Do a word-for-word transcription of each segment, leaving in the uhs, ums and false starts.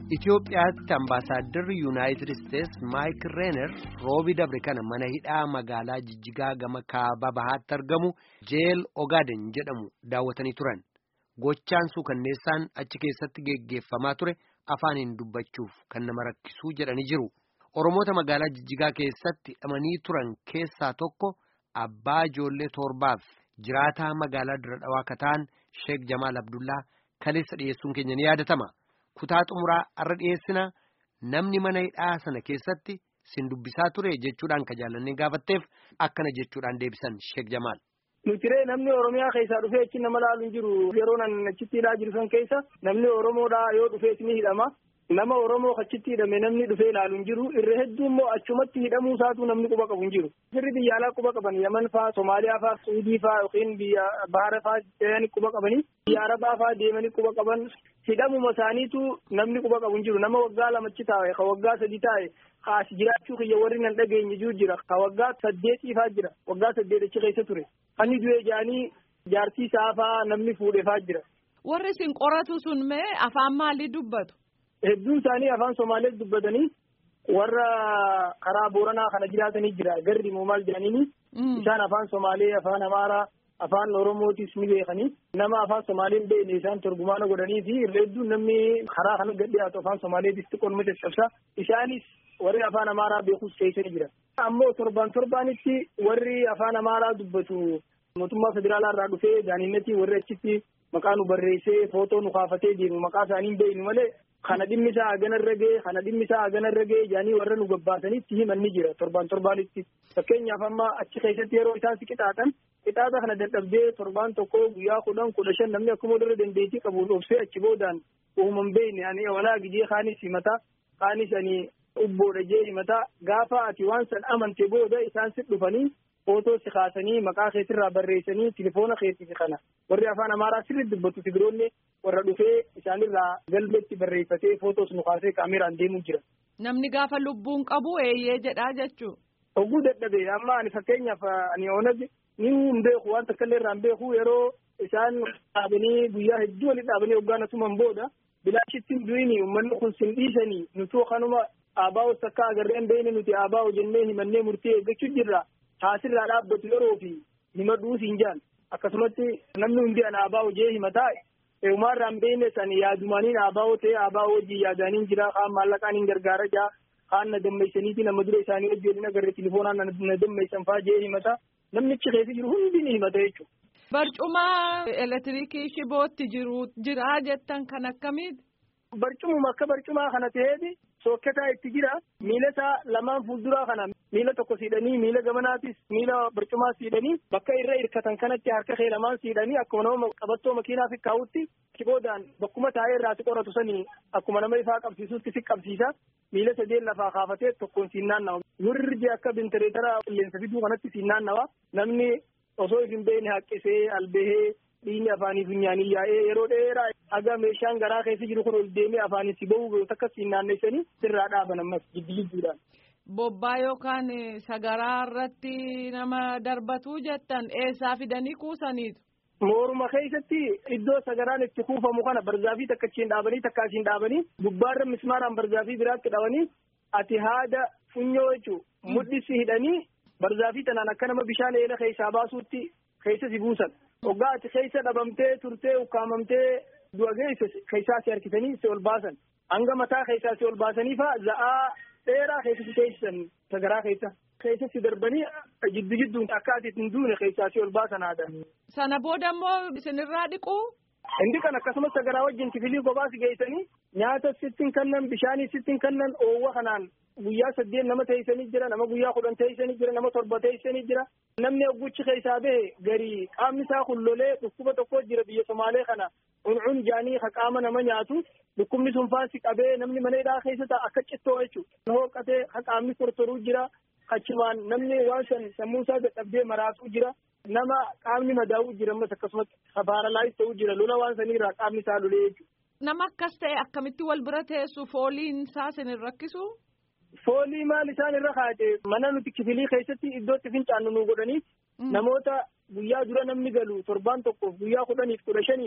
Itoophiyaatti ambaasaaddarri Yuunaayitid Isteets Maayik Reener roobi dabre kana mana hidhaa magaalaa Jijjigaa gama kaaba bahaatti argamu Jeel Ogaaden jedhamu daawwatanii turan. Gochaan suukanneessaan achi keessatti geggeeffamaa ture afaaniin dubbachuuf kan nama rakkisuu jedhanii jiru. Oromoota magaalaa Jijjigaa keessatti hidhamanii turan keessaa tokko abbaa ijoollee torbaaf jiraataa magaalaa Dira Dhawaa Kataan Sheek Jamaal Abdullaa kaleessa dhiyeessuun keenya ni yaadatama. Kutaa xumuraa arra dhiyeessina namni mana hidhaa sana keessatti sin dubbisaa ture jechuudhaan ka jaallannee gaafatteef akkana jechuudhaan deebisan Sheek Jamaal. Nutiree namni Oromiyaa keessaa dhufee achi nama laalu hin jiru. Yeroo nan achitti hidhaa jiru san keessa namni Oromoodhaa yoo dhufee ni hidhama. Nama Oromoo achitti hidhame namni dhufee laalu hin jiru. Irra hedduu immoo achumatti hidhamuu isaatu namni quba qabu hin jiru. Sirri biyya alaa quba qaban Yaman faa, Somaaliyaa faa, Suudii faa yookiin biyya Bahara faa deemanii quba qabanii, biyya Arabaa faa deemanii quba qaban. Hidhamuma isaaniitu namni quba qabu hin jiru. Nama waggaa lamachi taa'e, ka waggaa sadi taa'e, kaas jiraachuu kiyya warri nan dhageenye jiru jira. Ka waggaa saddeetii faa jira. Waggaa saddeet achi keessa ture. Ani du'e jaanii jaartii isaa faa namni fuudhee faa jira. Warri isin qoratu sun mee afaan maalii dubbatu? Hedduun isaanii afaan Somaalees dubbatanii warra karaa Booranaa kana jiraatanii jira. Garri moo maal jedhaniini isaan afaan Somaalee, afaan Amaaraa, afaan Oromootis ni beekanii. Nama afaan Somaaleen beekne isaan turjumaana godhanii fi irra hedduun namni karaa kana gad dhiyaatu afaan Somaaleetis xiqqoon caccabsa. Isaanis warri afaan Amaaraa beekus keessa ni jira. Ammoo torban torbaanitti warri afaan Amaaraa dubbatu mootummaa federaalaa irraa dhufee daaniinnatii warri achitti maqaa nu barreessee footoo nu kaafatee deemu maqaa isaanii beeknu malee kana dhimmi isaa hagana irra ga'e kana dhimmi isaa hagana irra ga'e jaanii warra nu gabbaasanitti himan ni jira torban torbaanitti. Fakkeenyaaf amma achi keessatti yeroo isaan si qixaatan qixaata kana dadhabdee torban tokko guyyaa kudhan kudha shan namni akkuma dura dandeettii qabu obsee achi boodaan uuman beekne ani walaa gijee kaanis himata kaanis ani ubboodha jee himata gaafa ati waan san amante booda isaan si dhufanii footoo si kaasanii maqaa keetirraa barreessanii tilifoona keetii kana warri afaan Amaaraa sirriitti dubbatu Tigiroonni warra dhufee isaanirraa galmeetti barreeffatee footoos nu kaasee kaameraan deemuu jira. Namni gaafa lubbuun qabu eeyyee jedhaa jechuu. Oguu dadhabee amma ani fakkeenyaaf ani onag ni hin beeku waan takka illee irraa hin beeku yeroo isaan dhaabanii guyyaa hedduu walitti dhaabanii hoggaan asumaan booda bilaashitti hin du'ini uummanni kun sin dhiisanii nutuu kanuma aabaa'oo takka agarreen beekne nuti aabaa'oo jennee himannee murtee eeggachuu jirra. Taasirraa dhaabbatu yeroo fi hima dhuus hin jaan akkasumatti namni hundi an aabaa'oo jee himataa uumaarraan beekne san yaadumaaniin aabaa'oo ta'e aabaa'oo wajjin yaadaniin jira kaan maallaqaan hin gargaara jaa kaan na dammeessaniiti nama dura isaanii wajjin agarre tilifoonaan na dammeessan faa jee himata namni achi keessa jiru hundi ni himata jechuudha. Barcuma elektiriikii shibootti jiru jira jettan kan akkamiiti? Barcumuma akka barcumaa kana ta'eeti sokketaa itti jira miila isaa lamaan fuulduraa kana miila tokko siidhanii miila gamanaatis miila barcumaa siidhanii bakka irra hirkatan kanatti harka kee lamaan siidhanii akkuma nama qabattoo makiinaaf kaa'utti kiboodaan bakkuma taa'ee irraa si qoratu sanii akkuma nama ifaa qabsiisutti si qabsiisa miila sadeen lafaa kaafatee tokkoon siin naannawa wirri akka bintireetara qilleensa fiduu kanatti siin naannawa namni osoo hin beekne haqqisee albehee dhiigni afaanii funyaanii yaa'ee yeroo dheeraa haga meeshaan garaa keessa jiru kun ol deemee afaanii si ba'uu takka siin naanneessanii sirraa dhaaban ammas jiddu jidduudhaan. Bobbaa yookaan sagaraa irratti nama darbatu jettan eessaa fidanii kuusaniitu? Mooruma keessatti iddoo sagaraan itti kuufamu kana barzaafii takka achiin dhaabanii takka achiin dhaabanii gubbaarra mismaaraan barzaafii biraatti dhawanii ati haada funyoo jechuun mudhisi hidhanii barzaafii tanaan akka nama bishaan eela keessaa baasuutti keessa si buusan. Hoggaa ati keessa dhabamtee turtee ukkaamamtee du'a geesse keessaa si harkisanii si ol baasan. Hanga mataa keessaa si ol baasanii faa za'aa dheeraa keessa si teessisan sagaraa keessa. Keessa si darbanii jiddu jidduun akka ati hin duune keessaa si ol baasan haadha. Sana booda immoo isinirraa dhiquu? Inni kan akkasumas sagaraa wajjin kifilii kophaa si geessanii nyaata sittiin kannan bishaanii sittiin kannan oowwa kanaan guyyaa saddeet nama teessanii jira nama guyyaa kudhan teessanii jira nama torba teessanii jira namni ogguchi keessaa bahe garii qaamni isaa kullolee dhukkuba tokko jira biyya Somaalee kana un'un jaanii ka qaama nama nyaatu dhukkubni sun faansi qabee namni mana hidhaa keessa ta'a akka cittoo jechuudha hooqatee ka qaamni tortoruu jira achumaan namni waan san sammuu isaa dadhabdee maraatuu jira nama qaamni madaa'uu jira ammas akkasumas habaaralaayis ta'uu jira lola waan saniirraa qaamni isaa lolee jechuudha. Nama akkas ta'e akkamitti wal bira teessu fooliin isaa sin hin rakkisu? Foolii maal isaan irra kaa'ate mana nuti kifilii keessatti iddootti fincaannu nu godhanii namoota guyyaa dura namni galu torbaan tokkoof guyyaa kudhaniif kudha shaniif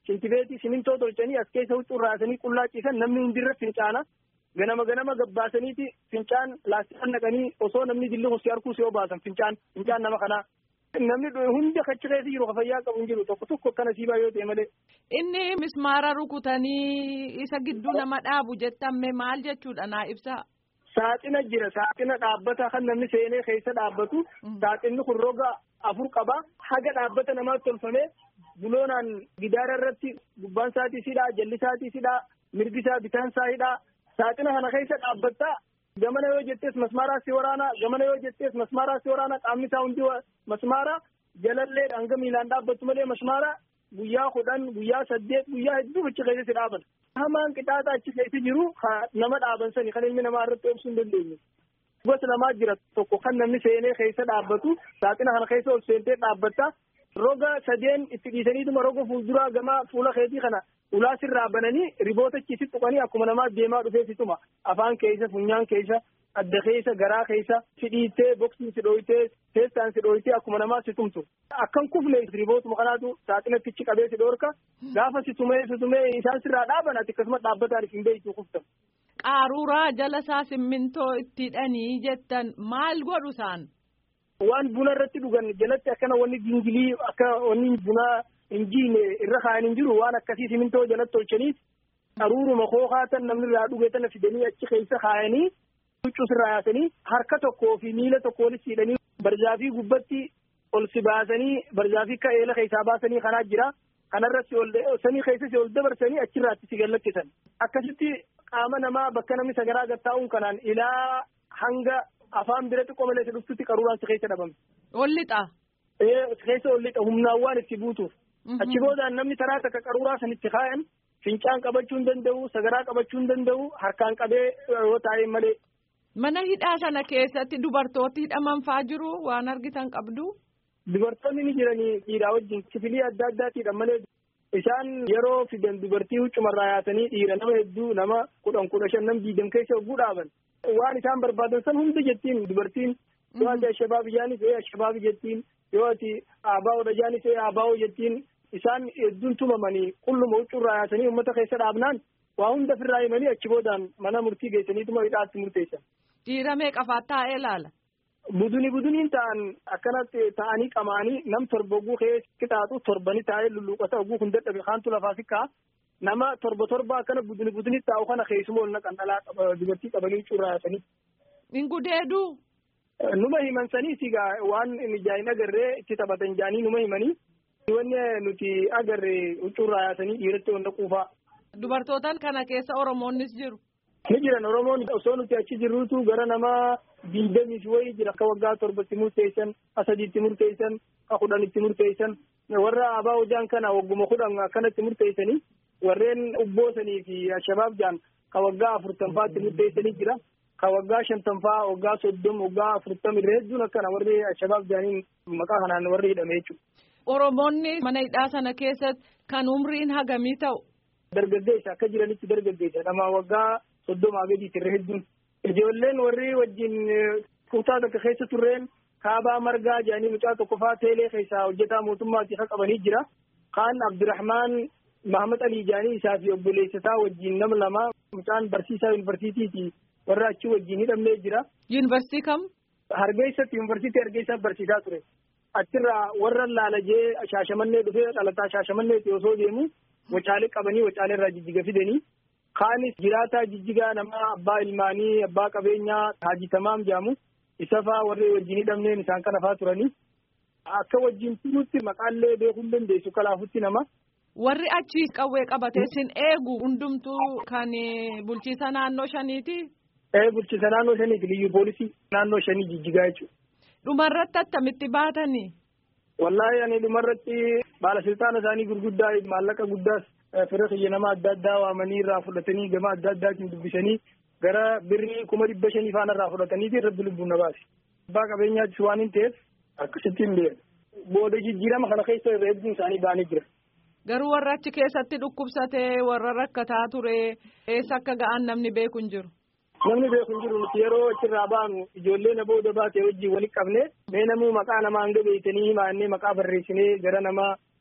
shintibeetii simintoo tolchanii as keessa huccuu raasanii qullaaciisan namni hundirra fincaana. Ganama ganama gabbaasaniiti fincaan laastikaan naqanii osoo namni dilli hosii harkuu si obaasan fincaan fincaan nama kanaa. Namni hundi achi keessa jiru fayyaa qabu hin jiru tokko tokko akkana siibaa yoo ta'e malee. Inni mismaara rukutanii isa gidduu nama dhaabu jettamme maal jechuudha naa ibsaa. Saaxina jira saaxina dhaabbata kan namni seenee keessa dhaabbatu saaxinni kun roga afur qaba haga dhaabbata namaatti tolfamee buloonaan gidaara irratti gubbaan isaatii sidhaa jalli isaatii sidhaa mirgi isaa bitaan isaa hidhaa saaxina kana keessa dhaabbatta gamana yoo jettees masmaaraa si waraana gamana yoo jettees masmaaraa si waraana qaamni isaa hundi masmaara jalallee hanga miilaan dhaabbattu malee masmaara guyyaa kudhan guyyaa saddeet guyyaa hedduu achi keessa si dhaabata. Hamaan qixaaxa achi keessa jiru nama dhaaban sani kan ilmi namaa irratti obsuu hin dandeenye. Gosa namaa jira tokko kan namni seenee keessa dhaabbatu saaxina kana keessa ol seentee dhaabbatta roga sadeen itti dhiisaniituma roga fuulduraa gama fuula keetii kana ulaa sirraa bananii riboota achi si tuqanii akkuma namaa deemaa dhufee situma afaan keessa funyaan keessa adda keessa garaa keessa si dhiittee boksiin si dhooytee teessaan si dhooytee akkuma namaa si tumtu akkan kufne ribootuma kanaatu saaxinatti achi qabee si dhoorka gaafa si tumee si tumee isaan sirraa dhaaban ati akkasuma dhaabbataan hin beektu kuftan. Qaaruuraa jala isaa simmintoo itti hidhanii jettan maal godhu isaan? Waan buna irratti dhugan jalatti akkana wanni gingilii akka wanni bunaa hin jiine irra kaa'an hin jiru waan akkasii simintoo jalatti tolchaniif qaruuruma kookaatan namni irraa dhugeetan fidanii achi keessa kaa'anii huccuu sirraa yaasanii harka tokkoo fi miila tokko walitti hidhanii barjaafii gubbatti ol si baasanii barjaafii akka eela keessaa baasanii kanaa jira kanarratti ol samii keessatti ol dabarsanii achirraatti si gallakkisan akkasitti qaama namaa bakka namni sagaraa gattaa'uun kanaan ilaa hanga afaan bira xiqqoo malee dhuftutti qaruuraan si keessa dhabame. Ollixa. Ee si keessa ollixa humnaan waan itti buutuuf. Achi boodaan namni taraa takka qaruuraa sanitti kaa'an fincaan qabachuu hin danda'u sagaraa qabachuu hin danda'u harkaan qabee yoo taa'e malee. Mana hidhaa sana keessatti dubartooti hidhaman faa jiru waan argitan qabdu. Dubartoonni ni jiranii dhiiraa wajjin kifilii adda addaatiidhaan malee isaan yeroo fidan dubartii huccumarraa yaasanii dhiira nama hedduu nama kudhan kudha shan nam diidam keessa hogguu dhaaban. Waan isaan barbaadan san hundi jettiin dubartiin yoo ati ashabaabi jaanis ee ashabaabi jettiin yoo ati aabaa'oodha jaanis ee aabaa'oo jettiin isaan hedduun tumamanii qulluma huccurraa yaasanii uummata keessa dhaabnaan waa hunda firraa himanii achi boodaan mana murtii geessaniituma hidhaatti murteessan. Dhiira meeqafaa taa'ee ilaala? Buduni buduniin ta'an akkanatti ta'anii qamaanii nam torba oguu keessa qixaaxu torbani taa'ee lulluuqata oguu kun dadhabe kaantu lafaa sikkaa nama torba torba akkana buduni buduni taa'u kana keessuma ol naqan dhalaa dubartii qabanii curraa yaasanii. Hin gudeeduu? Numa himan sanii sigaa waan mijaa'in agarree itti taphatan jaanii numa himanii wanni nuti agarree curraa yaasanii dhiiratti wanta quufaa. Dubartootaan kana keessa Oromoonnis jiru. Ni jiran Oromoon osoo nuti achi jirruutu gara nama diidamiif wayii jira akka waggaa torbatti murteessan asadiitti murteessan akka kudhanitti murteessan warra abaa hojaan kana wagguma kudhan akkanatti murteessanii warreen ubboosanii fi ashabaab jaan ka waggaa afurtanfaatti murteessanii jira ka waggaa shantanfaa waggaa soddom waggaa afurtam irra hedduun akkana warri ashabaab jaaniin maqaa kanaan warri hidhame jechuudha. Oromoonni mana hidhaa sana keessatti kan umriin hagamii ta'u. Dargaggeessa akka jiranitti dargaggeessa nama waggaa soddomaa gadiitti irra hedduun ijoolleen warri wajjin kutaa tokko keessa turreen kaabaa margaa jedhanii mucaa tokko faa teelee keessaa hojjetaa mootummaatti kan qabanii jira kaan Abdurrahmaan Mahamad Ali jedhanii isaa fi obboleessasaa wajjin nama lama mucaan barsiisaa yuunivarsiitiiti warra achi wajjin hidhamnee jira. Yuunivarsiitii kam? Hargeessatti yuunivarsiitii Hargeessaa barsiisaa ture achirraa warra laalajee shaashamannee dhufee dhalataa shaashamanneetti osoo deemu wacaalee qabanii wacaalee irraa jijjiga fidanii. Kaanis jiraataa jijjigaa nama abbaa ilmaanii abbaa qabeenyaa Haaji Tamaam jedhamu isa faa warri wajjin hidhamneen isaan kana faa turanii akka wajjin turuutti maqaallee beekuu hin dandeessu kalaafutti nama. Warri achi qawwee qabatee sin eegu hundumtuu kan bulchiisa naannoo shaniiti. Ee bulchiisa naannoo shaniiti liyyuu poolisii naannoo shanii jijjigaa jechuudha. Dhumarratti attamitti baatanii? Wallaahi ani dhumarratti baalasiltaana isaanii gurguddaa maallaqa guddaas. Fira xiyya nama adda addaa waamanii irraa fudhatanii gama adda addaatiin dubbisanii gara birrii kuma dhibba shanii faana irraa fudhataniiti irratti lubbuun na baase. Abbaa qabeenyaattis waan hin ta'eef akkasitti hin deemu. Booda jijjiirama kana keessa irra hedduun isaanii ba'anii jira. Garuu warra achi keessatti dhukkubsatee warra rakkataa ture eessa akka ga'an namni beeku hin jiru. Namni beeku hin jiru nuti yeroo achirraa baanu ijoollee na booda baatee wajjin walitti qabne mee namuu maqaa namaa hanga beeytanii himaannee maqaa barreessinee gara nama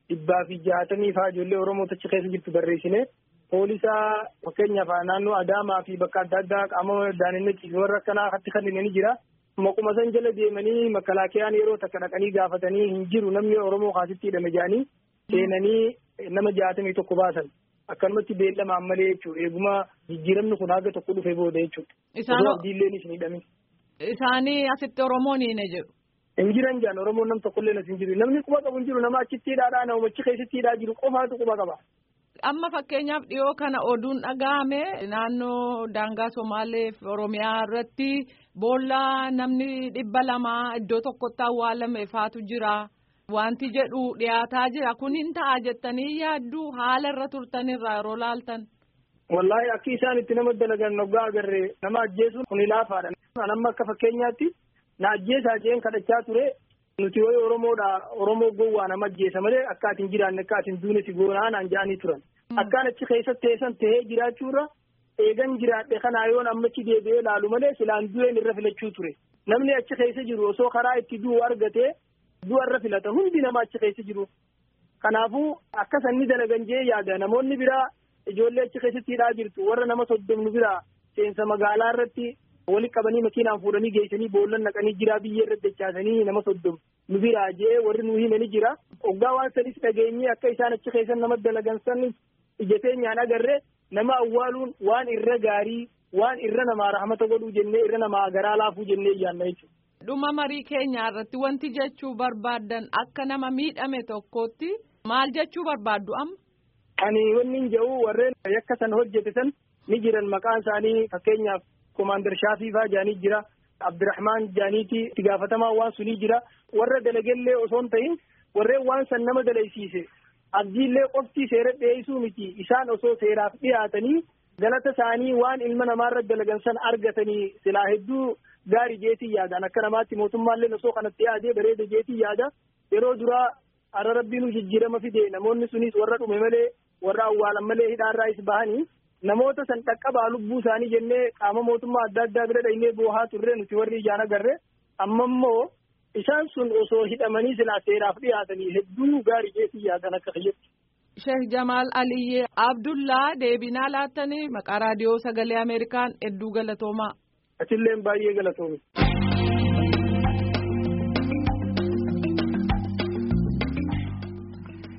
dhibbaa fi jaatamii fa'aa ijoollee Oromoo achi keessa jirtu barreessine poolisa fakkeenyaaf naannoo Adaamaa fi bakka adda addaa qaama daaninnachi warra akkanaa hatti kanneen jira. Maquma san jala deemanii makalaakiyaan yeroo takka dhaqanii gaafatanii hin jiru namni Oromoo kaasitti hidhame jedhanii seenanii nama jaatamii tokko baasan. Akkanumatti beellamaan malee jechuudha. Eeguma jijjiiramni kun haga tokko dhufee booda jechuudha. Isaan abdiilleen isin hidhame. Isaanii asitti Oromoon hin jedhu. Hin jiran jaan Oromoon nam tokkollee as hin jiru. Namni quba qabu hin jiru. Nama achitti hidhaadhaa nama achi keessatti hidhaa jiru qofaatu quba qaba. Amma fakkeenyaaf dhiyoo kana oduun dhaga'ame naannoo daangaa Somaalee fi Oromiyaa irratti boolla namni dhibba lamaa iddoo tokkotti awwaalame faatu jira. Wanti jedhu dhiyaataa jira. Kun hin ta'a jettanii yaaddu haala irra turtanirraa yeroo laaltan. Wallaahi akka isaan itti nama dalagan noggaa agarree nama ajjeesuun kun ilaafaadha. Amma akka fakkeenyaatti na ajjeesaa jeen kadhachaa ture. Nuti wayi Oromoodha Oromoo gowwaa nama ajjeesa malee akka ati hin jiraanne akka ati hin duune si goonaa naan jedhanii turan. Akkaan achi keessatti teessan tahee jiraachuurra eegan jiraadhe kanaa yoon ammachi deebi'ee laalu malee silaan du'een irra filachuu ture. Namni achi keessa jiru osoo karaa itti du'u argatee du'a irra filata hundi nama achi keessa jiru. Kanaafuu akka sanni dalagan jee yaada namoonni biraa ijoollee achi keessatti hidhaa jirtu warra nama soddomnu biraa seensa magaalaa irratti wali qabanii makiinaan fuudhanii geessanii boollan naqanii jira biyyee irratti dachaasanii nama soddom nu biraa jee warri nu himanii jira. Oggaa waan sadis dhageenyee akka isaan achi keessa nama dalagan sanis ijateenyaan agarree nama awwaaluun waan irra gaarii waan irra namaa rahmata godhuu jennee irra namaa garaa laafuu jennee yaanna jechuudha. Dhuma marii keenya irratti wanti jechuu barbaaddan akka nama miidhame tokkotti maal jechuu barbaaddu amma? Ani wanni hin jedhu warreen yakka san hojjete san ni jiran maqaan isaanii fakkeenyaaf Komaander Shaafii fa'aa jaanii jira. Abdirahmaan jaaniiti itti gaafatamaa waan sunii jira. Warra dalagellee osoo hin ta'in warreen waan san nama dalaysiise. Abdiillee qofti seera dhiyeessuu miti. Isaan osoo seeraaf dhiyaatanii galata isaanii waan ilma namaarra dalagan san argatanii silaa hedduu gaarii jeetii yaadan akka namaatti mootummaallee osoo kanatti yaadee bareeda jeetii yaada. Yeroo duraa har'a rabbiin jijjiirama fide namoonni sunis warra dhume malee warra awwaalan malee hidhaarraa is bahanii. Namoota san dhaqqabaa lubbuu isaanii jennee qaama mootummaa adda addaa bira dhaynee boohaa turre nuti warri ijaan agarre amma immoo isaan sun osoo hidhamanii silaa seeraaf dhiyaatanii hedduu gaarii jeetii yaadan akka fayyatti. Sheekh Jamaal Aliyyee Abdullaa deebinaa laattanii maqaa raadiyoo sagalee Ameerikaan hedduu galatoomaa. Atilleen baay'ee galatoomi.